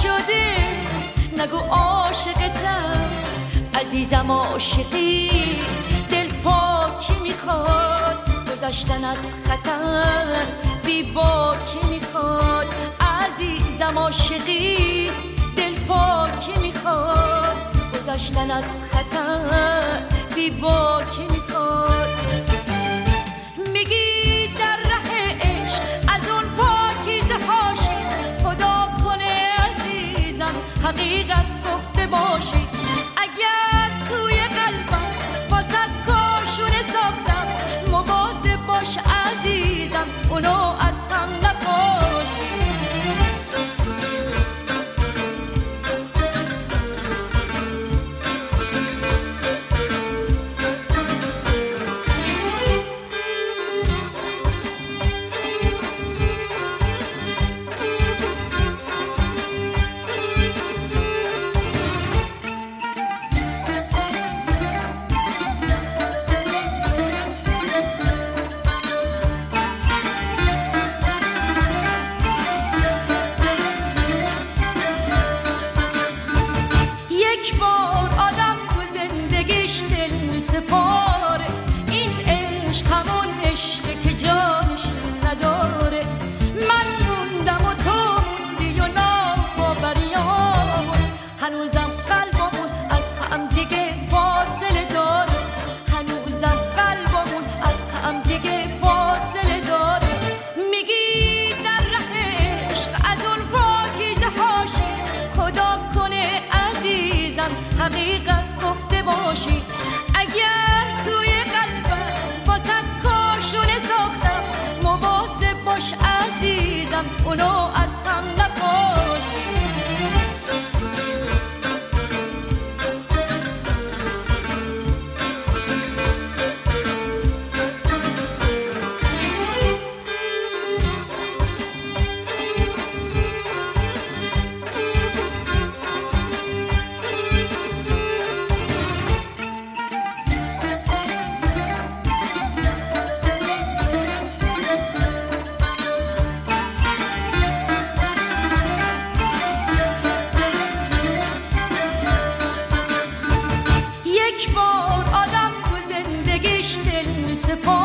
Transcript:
شده نگو عاشقتم عزیزم عاشقی دل پاکی میخواد گذشتن از خطر بی باکی میخواد عزیزم عاشقی دل پاکی میخواد گذشتن از خطر بی باکی میخواد میگی در ره عشق از اون پاکیزه هاشی خدا کنه عزیزم حقیقت گفته باشی اگر توی قلبم واسه کاشونه ساختم مواظب باش عزیزم اونو از هم نپاشی سپاره این عشق همون عشقه که جانش نداره من موندم و تو موندی و ناباوریامون هنوزم قلبمون از هم دیگه فاصله داره هنوزم قلبمون از هم دیگه فاصله داره میگی در ره عشق از اون پاکیزه هاشی خدا کنه عزیزم حقیقت گفته باشی اگر توی قلبم واسه کاشونه ساختم مواظب باش عزیزم اونو از هم نپاشی یک بار آدم تو زندگیش دل میسپاره